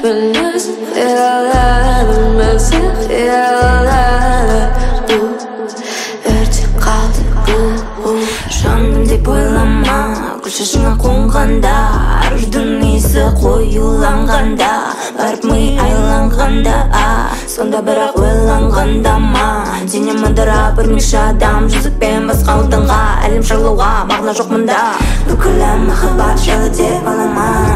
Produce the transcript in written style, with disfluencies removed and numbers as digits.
Bilmesin hayaller, bilmesin hayaller. Örtüp kaldı bu. Жаным деп ойлама, көз шашыңа қонғанда, арудың есі қоюланғанда, барып ми айланғанда, сонда бірақ ойланғанда ма, денем ыдырап өрмекші адам, жүзікпен басқа отынға, әлем шарлауға мағына жоқ мұнда. Бүкіл махаббат жайлы деп аламан,